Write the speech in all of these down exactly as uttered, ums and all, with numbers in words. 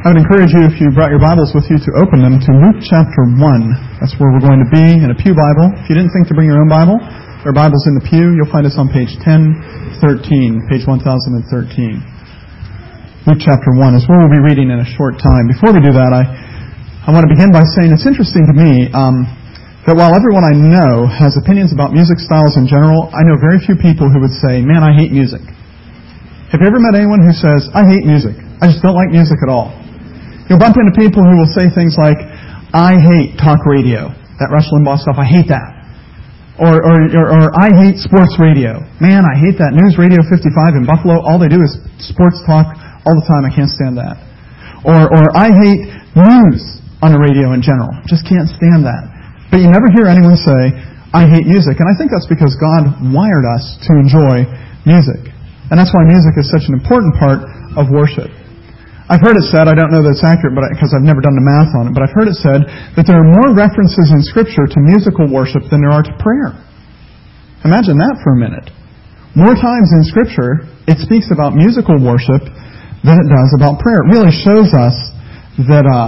I would encourage you, if you brought your Bibles with you, to open them to Luke chapter one. That's where we're going to be, in a pew Bible. If you didn't think to bring your own Bible, there are Bibles in the pew. You'll find us on page ten thirteen, page one thousand thirteen. Luke chapter one is where we'll be reading in a short time. Before we do that, I, I want to begin by saying it's interesting to me um, that while everyone I know has opinions about music styles in general, I know very few people who would say, man, I hate music. Have you ever met anyone who says, I hate music. I just don't like music at all? You'll bump into people who will say things like, I hate talk radio. That Rush Limbaugh stuff, I hate that. Or, or, or, or I hate sports radio. Man, I hate that. News Radio fifty-five in Buffalo, all they do is sports talk all the time. I can't stand that. Or, or I hate news on the radio in general. Just can't stand that. But you never hear anyone say, I hate music. And I think that's because God wired us to enjoy music. And that's why music is such an important part of worship. I've heard it said, I don't know that it's accurate because I've never done the math on it, but I've heard it said that there are more references in Scripture to musical worship than there are to prayer. Imagine that for a minute. More times in Scripture, it speaks about musical worship than it does about prayer. It really shows us that uh,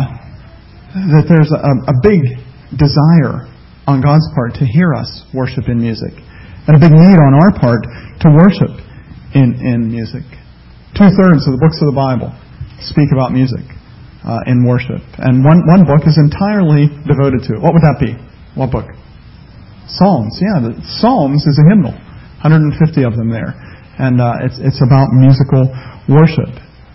that there's a, a big desire on God's part to hear us worship in music, and a big need on our part to worship in, in music. Two-thirds of the books of the Bible speak about music uh, in worship. And one, one book is entirely devoted to it. What would that be? What book? Psalms. Yeah, the Psalms is a hymnal. one hundred fifty of them there. And uh, it's, it's about musical worship.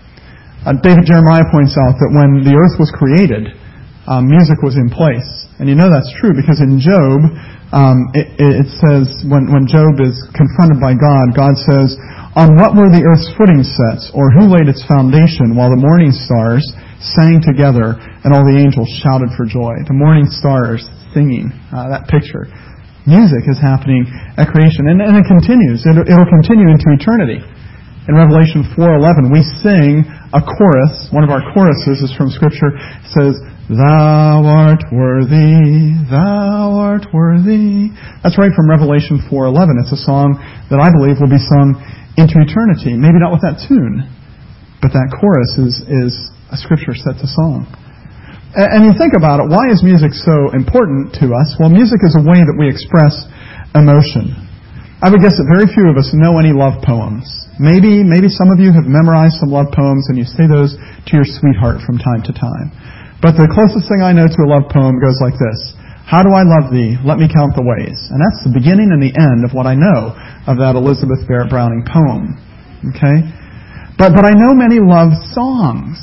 Uh, David Jeremiah points out that when the earth was created, um, music was in place. And you know that's true because in Job, um, it, it says, when, when Job is confronted by God, God says, on what were the earth's footing sets, or who laid its foundation, while the morning stars sang together and all the angels shouted for joy? The morning stars singing, uh, that picture. Music is happening at creation, and, and it continues. It, it'll continue into eternity. In Revelation four eleven, we sing a chorus. One of our choruses is from Scripture. It says, Thou art worthy, Thou art worthy. That's right from Revelation four eleven. It's a song that I believe will be sung into eternity. Maybe not with that tune, but that chorus is, is a Scripture set to song. And, and you think about it, why is music so important to us? Well, music is a way that we express emotion. I would guess that very few of us know any love poems. Maybe, maybe some of you have memorized some love poems and you say those to your sweetheart from time to time. But the closest thing I know to a love poem goes like this. How do I love thee? Let me count the ways. And that's the beginning and the end of what I know of that Elizabeth Barrett Browning poem. Okay? But, but I know many love songs.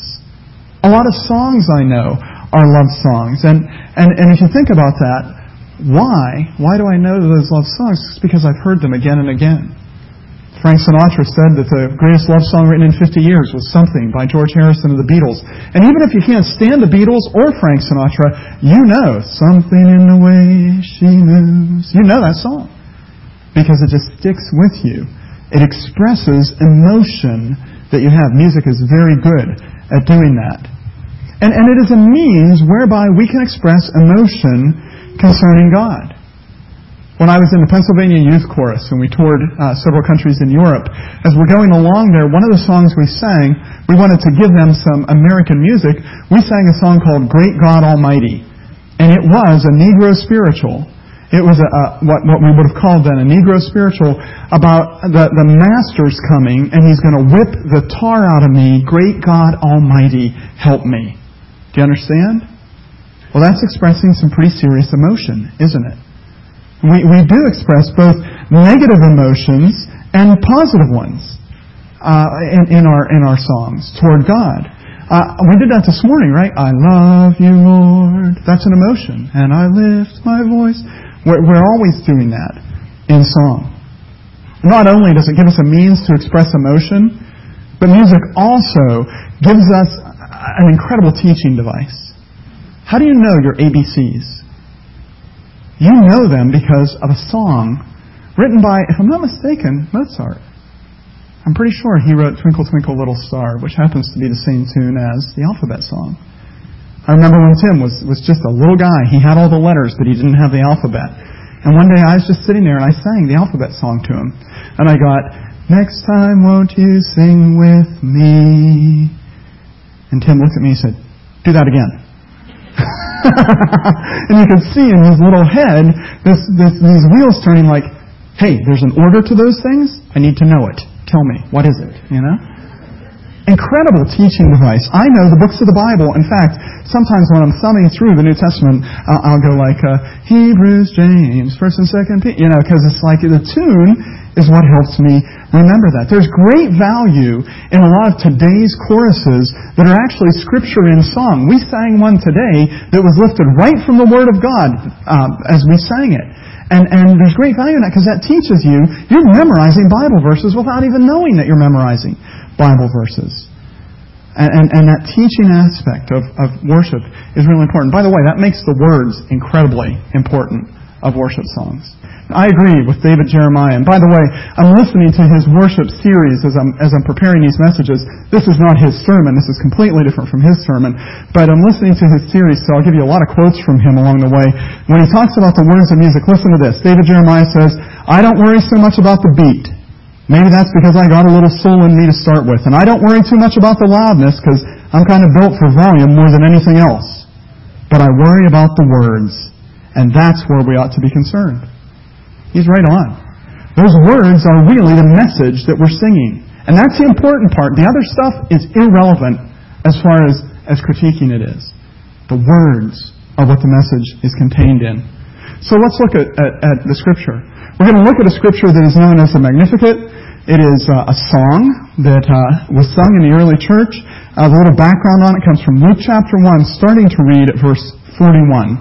A lot of songs I know are love songs. And, and, and if you think about that, why? Why do I know those love songs? It's because I've heard them again and again. Frank Sinatra said that the greatest love song written in fifty years was Something by George Harrison of the Beatles. And even if you can't stand the Beatles or Frank Sinatra, you know Something in the Way She Moves. You know that song. Because it just sticks with you. It expresses emotion that you have. Music is very good at doing that. And, and it is a means whereby we can express emotion concerning God. When I was in the Pennsylvania Youth Chorus and we toured uh, several countries in Europe, as we're going along there, one of the songs we sang, we wanted to give them some American music. We sang a song called Great God Almighty. And it was a Negro spiritual. It was a, a, what, what we would have called then a Negro spiritual about the, the Master's coming and He's going to whip the tar out of me. Great God Almighty, help me. Do you understand? Well, that's expressing some pretty serious emotion, isn't it? We, we do express both negative emotions and positive ones uh, in, in our in our songs toward God. Uh, we did that this morning, right? I love you, Lord. That's an emotion. And I lift my voice. We're, we're always doing that in song. Not only does it give us a means to express emotion, but music also gives us an incredible teaching device. How do you know your A B Cs? You know them because of a song written by, if I'm not mistaken, Mozart. I'm pretty sure he wrote Twinkle, Twinkle, Little Star, which happens to be the same tune as the alphabet song. I remember when Tim was, was just a little guy. He had all the letters, but he didn't have the alphabet. And one day I was just sitting there and I sang the alphabet song to him. And I got, next time won't you sing with me? And Tim looked at me and said, do that again. And you could see in his little head this, this, these wheels turning like, hey, there's an order to those things. I need to know it. Tell me, what is it? You know? Incredible teaching device. I know the books of the Bible. In fact, sometimes when I'm thumbing through the New Testament, I'll, I'll go like uh, Hebrews, James, First and Second Peter, you know, because it's like the tune is what helps me remember that. There's great value in a lot of today's choruses that are actually scripture in song. We sang one today that was lifted right from the Word of God um, as we sang it. And, and there's great value in that because that teaches you, you're memorizing Bible verses without even knowing that you're memorizing Bible verses. And, and, and that teaching aspect of, of worship is really important. By the way, that makes the words incredibly important of worship songs. I agree with David Jeremiah. And by the way, I'm listening to his worship series as I'm, as I'm preparing these messages. This is not his sermon. This is completely different from his sermon. But I'm listening to his series, so I'll give you a lot of quotes from him along the way. When he talks about the words of music, listen to this. David Jeremiah says, I don't worry so much about the beat. Maybe that's because I got a little soul in me to start with. And I don't worry too much about the loudness because I'm kind of built for volume more than anything else. But I worry about the words. And that's where we ought to be concerned. He's right on. Those words are really the message that we're singing. And that's the important part. The other stuff is irrelevant as far as, as critiquing it is. The words are what the message is contained in. So let's look at, at, at the Scripture. We're going to look at a Scripture that is known as the Magnificat. It is uh, a song that uh, was sung in the early church. Uh, the little background on it comes from Luke chapter one, starting to read at verse forty-one.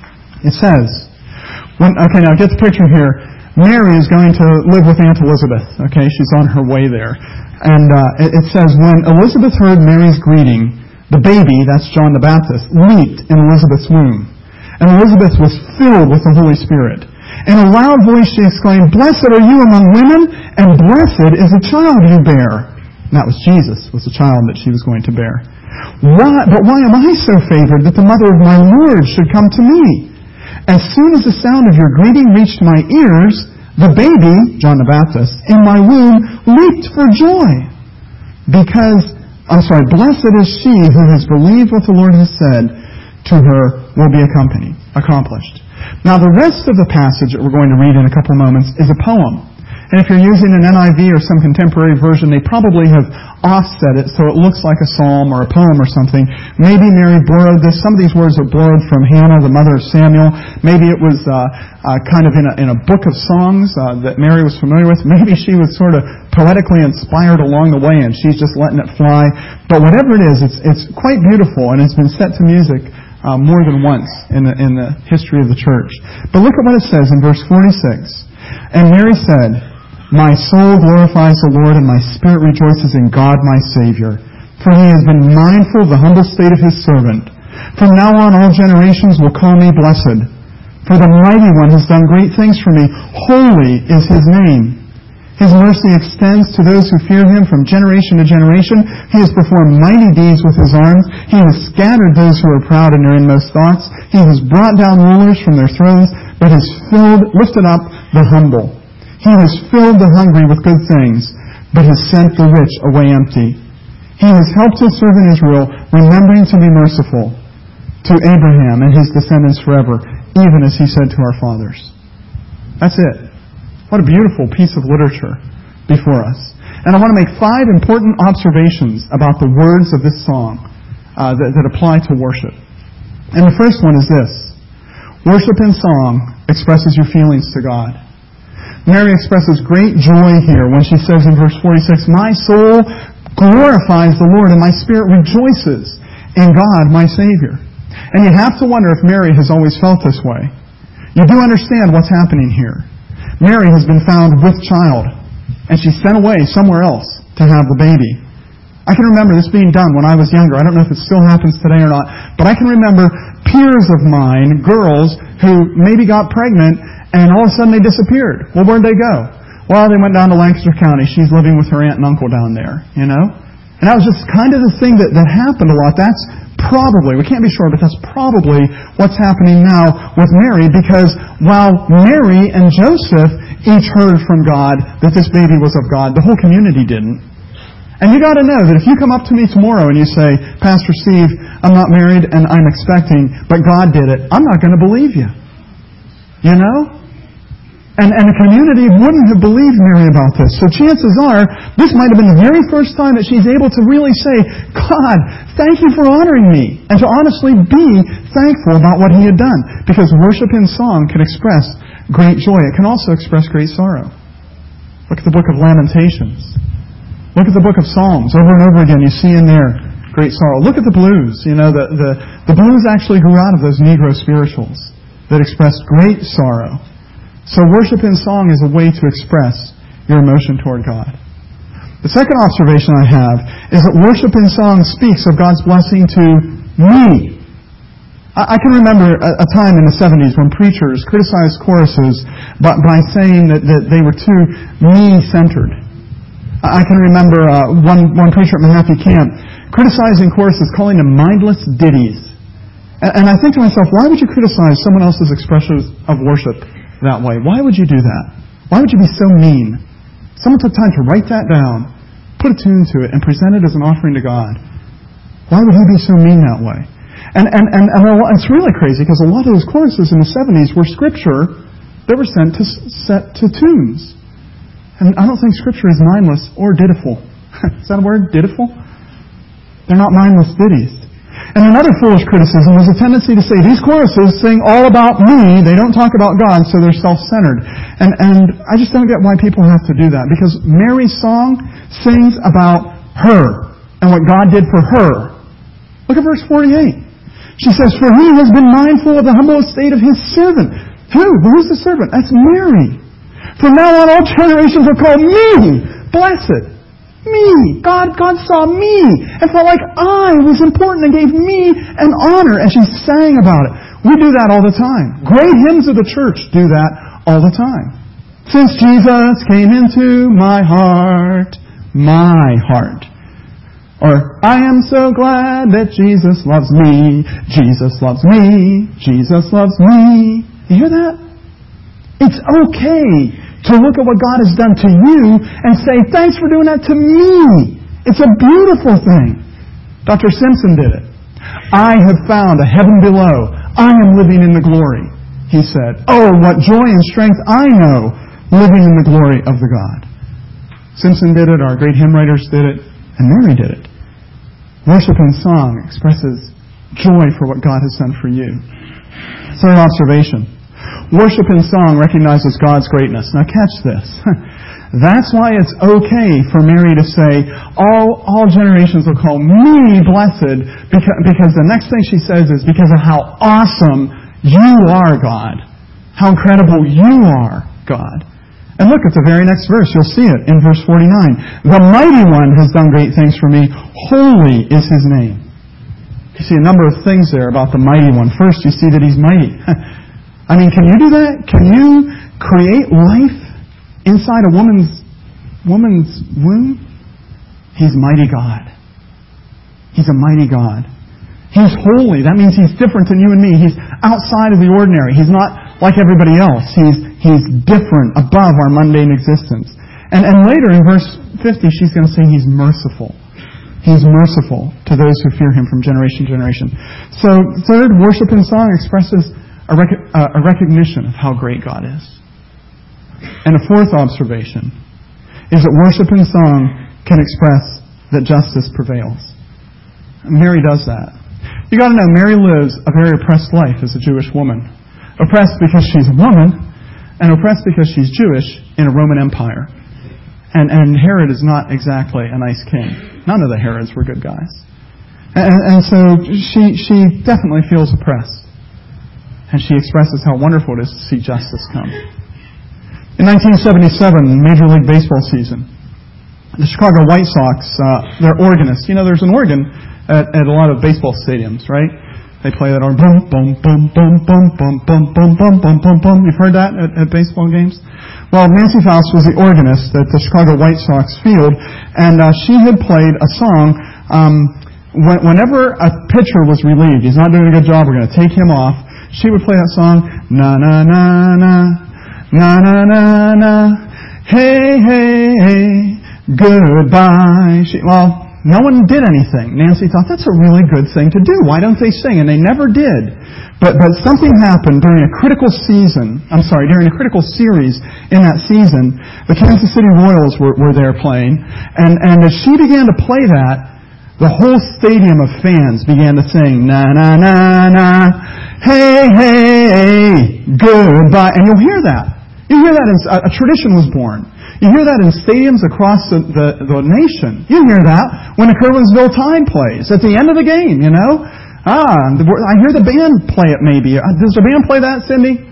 It says, when, okay, now get the picture here. Mary is going to live with Aunt Elizabeth. Okay, she's on her way there. And uh, it, it says, when Elizabeth heard Mary's greeting, the baby, that's John the Baptist, leaped in Elizabeth's womb. And Elizabeth was filled with the Holy Spirit. In a loud voice she exclaimed, Blessed are you among women, and blessed is the child you bear. And that was Jesus, was the child that she was going to bear. Why, but why am I so favored that the mother of my Lord should come to me? As soon as the sound of your greeting reached my ears, the baby, John the Baptist, in my womb leaped for joy. Because, I'm sorry, blessed is she who has believed what the Lord has said to her will be accompanied, accomplished. Now, the rest of the passage that we're going to read in a couple moments is a poem. And if you're using an N I V or some contemporary version, they probably have offset it so it looks like a psalm or a poem or something. Maybe Mary borrowed this. Some of these words are borrowed from Hannah, the mother of Samuel. Maybe it was uh, uh, kind of in a, in a book of songs uh, that Mary was familiar with. Maybe she was sort of poetically inspired along the way and she's just letting it fly. But whatever it is, it's, it's quite beautiful and it's been set to music uh, more than once in the, in the history of the church. But look at what it says in verse forty-six. And Mary said, My soul glorifies the Lord, and my spirit rejoices in God my Savior. For He has been mindful of the humble state of His servant. From now on all generations will call me blessed. For the Mighty One has done great things for me. Holy is His name. His mercy extends to those who fear Him from generation to generation. He has performed mighty deeds with His arms. He has scattered those who are proud in their inmost thoughts. He has brought down rulers from their thrones, but has filled, lifted up the humble. He has filled the hungry with good things, but has sent the rich away empty. He has helped His servant Israel, remembering to be merciful to Abraham and his descendants forever, even as He said to our fathers. That's it. What a beautiful piece of literature before us. And I want to make five important observations about the words of this song uh, that, that apply to worship. And the first one is this. Worship in song expresses your feelings to God. Mary expresses great joy here when she says in verse forty-six, My soul glorifies the Lord, and my spirit rejoices in God, my Savior. And you have to wonder if Mary has always felt this way. You do understand what's happening here. Mary has been found with child, and she's sent away somewhere else to have the baby. I can remember this being done when I was younger. I don't know if it still happens today or not, but I can remember peers of mine, girls, who maybe got pregnant, and all of a sudden they disappeared. Well, where'd they go? Well, they went down to Lancaster County. She's living with her aunt and uncle down there, you know? And that was just kind of the thing that, that happened a lot. That's probably, we can't be sure, but that's probably what's happening now with Mary, because while Mary and Joseph each heard from God that this baby was of God, the whole community didn't. And you got to know that if you come up to me tomorrow and you say, Pastor Steve, I'm not married and I'm expecting, but God did it, I'm not going to believe you. You know? And, and the community wouldn't have believed Mary about this. So chances are, this might have been the very first time that she's able to really say, God, thank you for honoring me. And to honestly be thankful about what He had done. Because worship in song can express great joy. It can also express great sorrow. Look at the book of Lamentations. Look at the book of Psalms. Over and over again, you see in there great sorrow. Look at the blues. You know, the, the, the blues actually grew out of those Negro spirituals that expressed great sorrow. So worship in song is a way to express your emotion toward God. The second observation I have is that worship in song speaks of God's blessing to me. I, I can remember a, a time in the seventies when preachers criticized choruses by, by saying that, that they were too me-centered. I can remember uh, one, one preacher at Mahaffey Camp criticizing choruses, calling them mindless ditties. And, and I think to myself, why would you criticize someone else's expressions of worship that way? Why would you do that? Why would you be so mean? Someone took time to write that down, put a tune to it, and present it as an offering to God. Why would he be so mean that way? And, and, and, and it's really crazy because a lot of those choruses in the seventies were scripture that were sent to, set to tunes. And I don't think Scripture is mindless or dittiful. Is that a word? Dittiful? They're not mindless ditties. And another foolish criticism was a tendency to say, these choruses sing all about me, they don't talk about God, so they're self-centered. And, and I just don't get why people have to do that. Because Mary's song sings about her and what God did for her. Look at verse forty-eight. She says, for he has been mindful of the humble estate of his servant. Who? Who's the servant? That's Mary. From now on, all generations will call me blessed. Me. God, God saw me and felt like I was important and gave me an honor. And she sang about it. We do that all the time. Great hymns of the church do that all the time. Since Jesus came into my heart, my heart. Or, I am so glad that Jesus loves me. Jesus loves me. Jesus loves me. You hear that? It's okay to look at what God has done to you and say, thanks for doing that to me. It's a beautiful thing. Doctor Simpson did it. I have found a heaven below. I am living in the glory, he said. Oh, what joy and strength I know living in the glory of the God. Simpson did it, our great hymn writers did it, and Mary did it. Worship and song expresses joy for what God has done for you. Third observation. Worship in song recognizes God's greatness. Now catch this. That's why it's okay for Mary to say, all, all generations will call me blessed, because, because the next thing she says is because of how awesome you are, God. How incredible you are, God. And look at the very next verse. You'll see it in verse forty-nine. The mighty one has done great things for me. Holy is his name. You see a number of things there about the mighty one. First, you see that he's mighty. I mean, can you do that? Can you create life inside a woman's woman's womb? He's mighty God. He's a mighty God. He's holy. That means he's different than you and me. He's outside of the ordinary. He's not like everybody else. He's he's different, above our mundane existence. And, and later in verse fifty, she's going to say he's merciful. He's merciful to those who fear him from generation to generation. So, third, worship and song expresses A, rec- uh, a recognition of how great God is. And a fourth observation is that worship and song can express that justice prevails. And Mary does that. You got to know, Mary lives a very oppressed life as a Jewish woman. Oppressed because she's a woman, and oppressed because she's Jewish in a Roman Empire. And, and Herod is not exactly a nice king. None of the Herods were good guys. And, and so she, she definitely feels oppressed. And she expresses how wonderful it is to see justice come. In nineteen seventy-seven, Major League Baseball season, the Chicago White Sox, uh, their organist, you know, there's an organ at, at a lot of baseball stadiums, right? They play that organ, boom, boom, boom, boom, boom, boom, boom, boom, boom, boom, boom. You've heard that at, at baseball games? Well, Nancy Faust was the organist at the Chicago White Sox field, and uh, she had played a song. Um, when, whenever a pitcher was relieved, he's not doing a good job, we're going to take him off. She would play that song, na na na na, na na na na, hey hey hey, goodbye. She, well, no one did anything. Nancy thought, that's a really good thing to do. Why don't they sing? And they never did. But but something happened during a critical season, I'm sorry, during a critical series in that season. The Kansas City Royals were, were there playing. And, and as she began to play that, the whole stadium of fans began to sing, na na na na, hey, hey, goodbye. And you'll hear that. You hear that as a, a tradition was born. You hear that in stadiums across the, the, the nation. You hear that when the Kerwinsville Tide plays at the end of the game, you know. Ah, I hear the band play it maybe. Does the band play that, Cindy?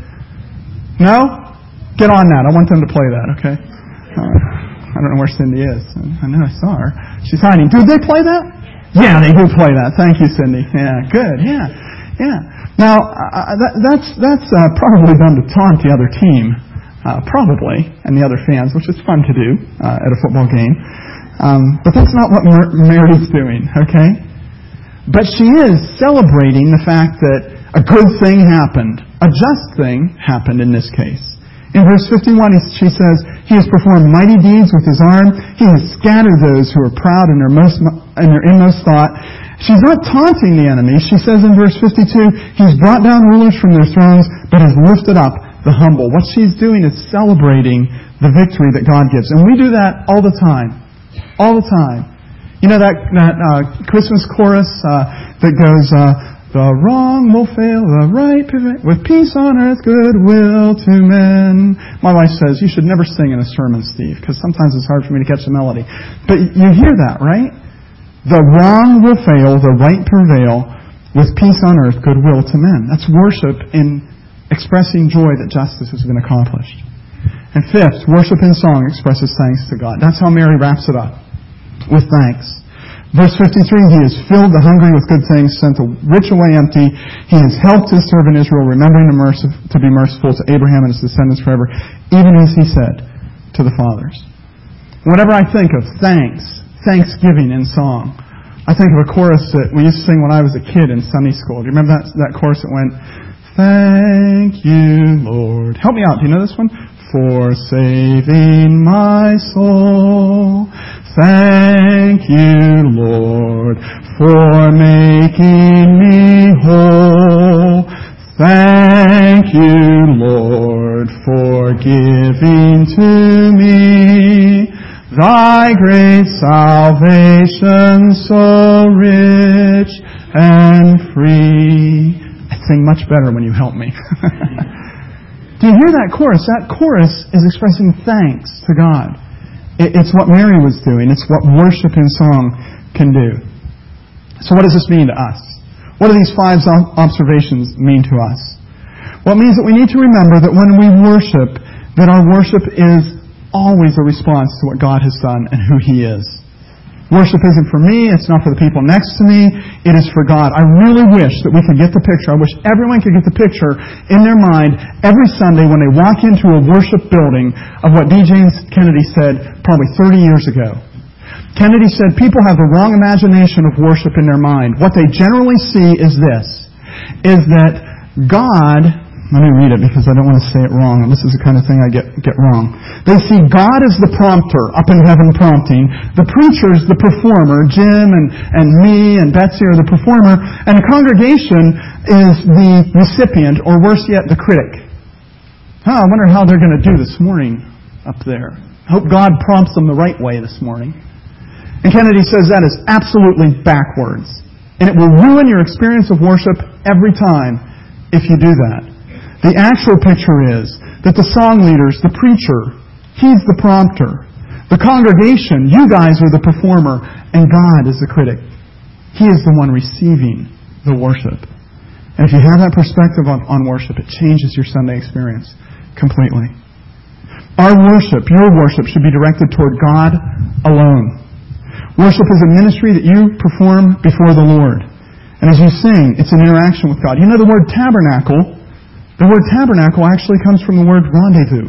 No? Get on that. I want them to play that, okay? Uh, I don't know where Cindy is. I know I saw her. She's hiding. Do they play that? Yeah, they do play that. Thank you, Cindy. Yeah, good. Yeah, yeah. Now, uh, that, that's, that's uh, probably done to taunt the other team. Uh, probably, and the other fans, which is fun to do uh, at a football game. Um, but that's not what Mar- Mary's doing, okay? But she is celebrating the fact that a good thing happened. A just thing happened in this case. In verse fifty-one, she says, He has performed mighty deeds with His arm. He has scattered those who are proud in their, most, in their inmost thought. She's not taunting the enemy. She says in verse fifty-two, He's brought down rulers from their thrones, but has lifted up the humble. What she's doing is celebrating the victory that God gives. And we do that all the time. All the time. You know that, that uh, Christmas chorus uh, that goes, uh, the wrong will fail, the right prevail, with peace on earth, goodwill to men. My wife says, you should never sing in a sermon, Steve, because sometimes it's hard for me to catch the melody. But you hear that, right? The wrong will fail, the right prevail, with peace on earth, goodwill to men. That's worship in expressing joy that justice has been accomplished. And fifth, worship in song expresses thanks to God. That's how Mary wraps it up, with thanks. Verse fifty-three, He has filled the hungry with good things, sent the rich away empty. He has helped His servant Israel, remembering to, mercif- to be merciful to Abraham and his descendants forever, even as He said to the fathers. Whenever I think of thanks, thanksgiving in song, I think of a chorus that we used to sing when I was a kid in Sunday school. Do you remember that, that chorus that went, thank you, Lord. Help me out. Do you know this one? For saving my soul. Thank you, Lord, for making me whole. Thank you, Lord, for giving to me Thy great salvation so rich and free. I sing much better when you help me. Do you hear that chorus? That chorus is expressing thanks to God. It's what Mary was doing. It's what worship in song can do. So what does this mean to us? What do these five observations mean to us? Well, it means that we need to remember that when we worship, that our worship is always a response to what God has done and who He is. Worship isn't for me. It's not for the people next to me. It is for God. I really wish that we could get the picture. I wish everyone could get the picture in their mind every Sunday when they walk into a worship building of what D J Kennedy said probably thirty years ago. Kennedy said people have the wrong imagination of worship in their mind. What they generally see is this, is that God... Let me read it because I don't want to say it wrong. And this is the kind of thing I get get wrong. They see God as the prompter, up in heaven prompting. The preacher's the performer. Jim and, and me and Betsy are the performer. And the congregation is the recipient, or worse yet, the critic. Oh, I wonder how they're going to do this morning up there. I hope God prompts them the right way this morning. And Kennedy says that is absolutely backwards. And it will ruin your experience of worship every time if you do that. The actual picture is that the song leaders, the preacher, he's the prompter. The congregation, you guys are the performer, and God is the critic. He is the one receiving the worship. And if you have that perspective on, on worship, it changes your Sunday experience completely. Our worship, your worship, should be directed toward God alone. Worship is a ministry that you perform before the Lord. And as you sing, it's an interaction with God. You know the word tabernacle... The word tabernacle actually comes from the word rendezvous.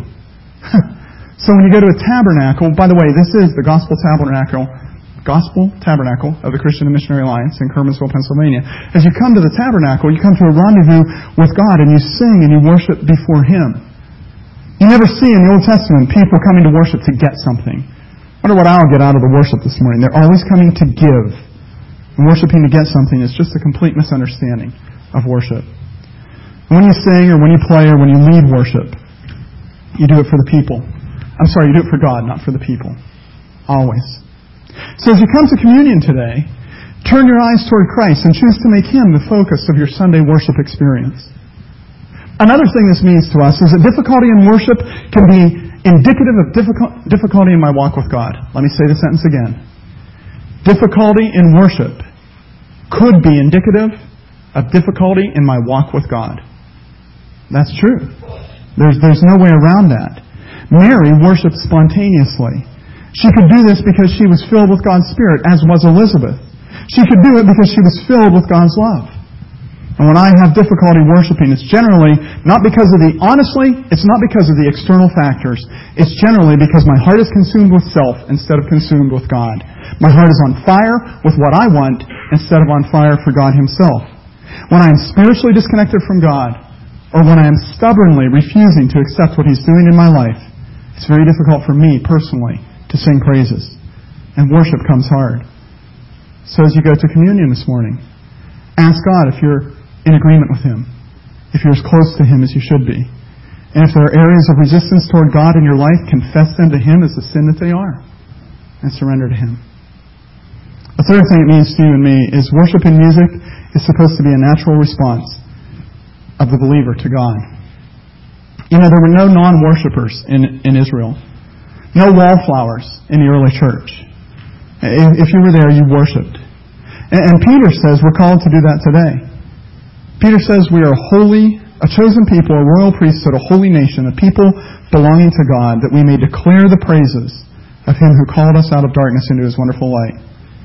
So when you go to a tabernacle, by the way, this is the Gospel Tabernacle, Gospel Tabernacle of the Christian and Missionary Alliance in Kerwinsville, Pennsylvania. As you come to the tabernacle, you come to a rendezvous with God and you sing and you worship before Him. You never see in the Old Testament people coming to worship to get something. I wonder what I'll get out of the worship this morning. They're always coming to give. And worshiping to get something is just a complete misunderstanding of worship. And when you sing or when you play or when you lead worship, you do it for the people. I'm sorry, you do it for God, not for the people. Always. So as you come to communion today, turn your eyes toward Christ and choose to make Him the focus of your Sunday worship experience. Another thing this means to us is that difficulty in worship can be indicative of difficulty in my walk with God. Let me say the sentence again. Difficulty in worship could be indicative of difficulty in my walk with God. That's true. There's, there's no way around that. Mary worshipped spontaneously. She could do this because she was filled with God's Spirit, as was Elizabeth. She could do it because she was filled with God's love. And when I have difficulty worshiping, it's generally not because of the, honestly, it's not because of the external factors. It's generally because my heart is consumed with self instead of consumed with God. My heart is on fire with what I want instead of on fire for God Himself. When I am spiritually disconnected from God, or when I am stubbornly refusing to accept what He's doing in my life, it's very difficult for me personally to sing praises. And worship comes hard. So as you go to communion this morning, ask God if you're in agreement with Him, if you're as close to Him as you should be. And if there are areas of resistance toward God in your life, confess them to Him as the sin that they are and surrender to Him. The third thing it means to you and me is worship in music is supposed to be a natural response of the believer to God. You know, there were no non-worshippers in, in Israel. No wallflowers in the early church. If you were there, you worshipped. And, and Peter says we're called to do that today. Peter says we are holy, a chosen people, a royal priesthood, a holy nation, a people belonging to God, that we may declare the praises of Him who called us out of darkness into His wonderful light.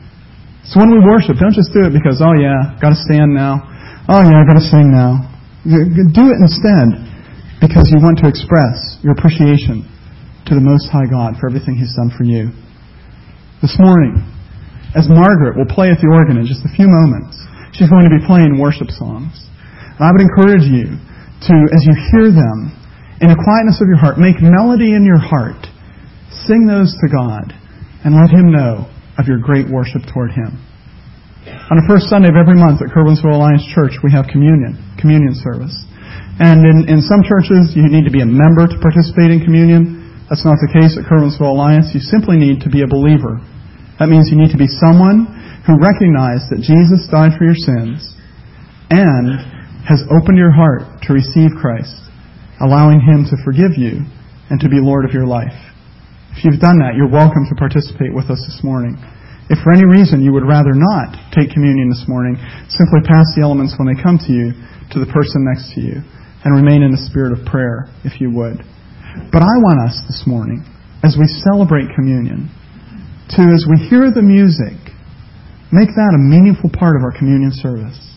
So when we worship, don't just do it because, oh yeah, got to stand now. Oh yeah, got to sing now. Do it instead because you want to express your appreciation to the Most High God for everything He's done for you. This morning, as Margaret will play at the organ in just a few moments, she's going to be playing worship songs. And I would encourage you to, as you hear them, in the quietness of your heart, make melody in your heart. Sing those to God and let Him know of your great worship toward Him. On the first Sunday of every month at Curwensville Alliance Church, we have communion, communion service. And in, in some churches, you need to be a member to participate in communion. That's not the case at Curwensville Alliance. You simply need to be a believer. That means you need to be someone who recognized that Jesus died for your sins and has opened your heart to receive Christ, allowing Him to forgive you and to be Lord of your life. If you've done that, you're welcome to participate with us this morning. If for any reason you would rather not take communion this morning, simply pass the elements when they come to you to the person next to you and remain in the spirit of prayer, if you would. But I want us this morning, as we celebrate communion, to, as we hear the music, make that a meaningful part of our communion service.